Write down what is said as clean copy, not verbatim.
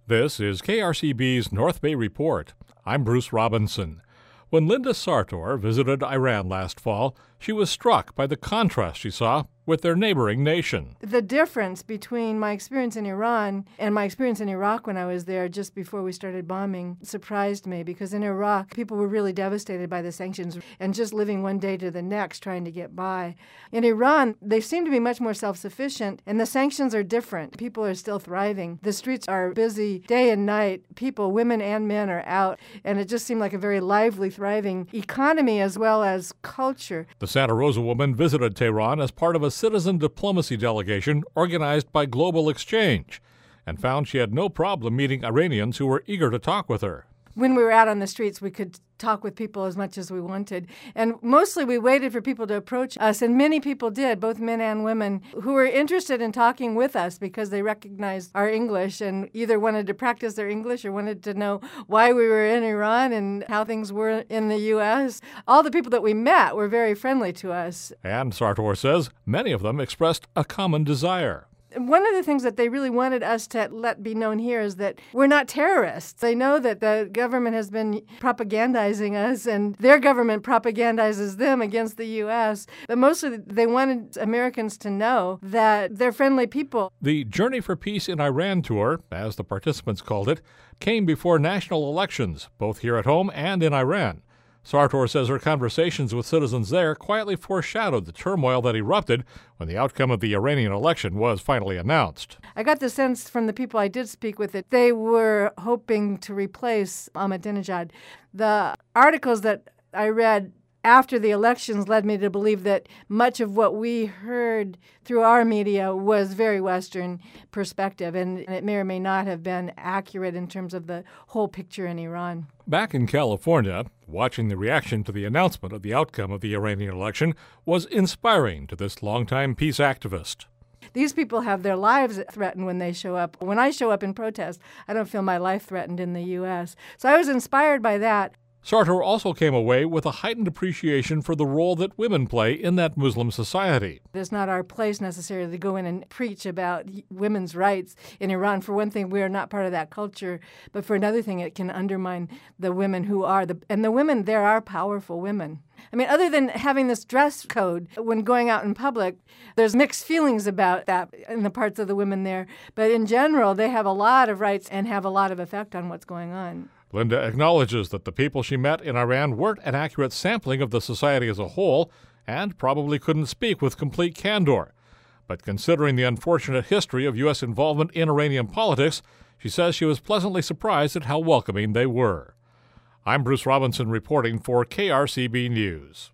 This is KRCB's North Bay Report. I'm Bruce Robinson. When Linda Sartor visited Iran last fall, she was struck by the contrast she saw with their neighboring nation. The difference between my experience in Iran and my experience in Iraq when I was there just before we started bombing surprised me, because in Iraq, people were really devastated by the sanctions and just living one day to the next trying to get by. In Iran, they seem to be much more self-sufficient, and the sanctions are different. People are still thriving. The streets are busy day and night. People, women and men, are out, and it just seemed like a very lively, thriving economy as well as culture. The Santa Rosa woman visited Tehran as part of a citizen diplomacy delegation organized by Global Exchange and found she had no problem meeting Iranians who were eager to talk with her. When we were out on the streets, we could talk with people as much as we wanted. And mostly we waited for people to approach us, and many people did, both men and women, who were interested in talking with us because they recognized our English and either wanted to practice their English or wanted to know why we were in Iran and how things were in the U.S. All the people that we met were very friendly to us. And Sartor says many of them expressed a common desire. One of the things that they really wanted us to let be known here is that we're not terrorists. They know that the government has been propagandizing us, and their government propagandizes them against the U.S. But mostly they wanted Americans to know that they're friendly people. The Journey for Peace in Iran tour, as the participants called it, came before national elections, both here at home and in Iran. Sartor says her conversations with citizens there quietly foreshadowed the turmoil that erupted when the outcome of the Iranian election was finally announced. I got the sense from the people I did speak with that they were hoping to replace Ahmadinejad. The articles that I read after the elections led me to believe that much of what we heard through our media was very Western perspective, and it may or may not have been accurate in terms of the whole picture in Iran. Back in California, watching the reaction to the announcement of the outcome of the Iranian election was inspiring to this longtime peace activist. These people have their lives threatened when they show up. When I show up in protest, I don't feel my life threatened in the U.S. So I was inspired by that. Sartor also came away with a heightened appreciation for the role that women play in that Muslim society. It's not our place necessarily to go in and preach about women's rights in Iran. For one thing, we are not part of that culture. But for another thing, it can undermine the women who are. And the women there are powerful women. I mean, other than having this dress code when going out in public, there's mixed feelings about that in the parts of the women there. But in general, they have a lot of rights and have a lot of effect on what's going on. Linda acknowledges that the people she met in Iran weren't an accurate sampling of the society as a whole and probably couldn't speak with complete candor. But considering the unfortunate history of U.S. involvement in Iranian politics, she says she was pleasantly surprised at how welcoming they were. I'm Bruce Robinson reporting for KRCB News.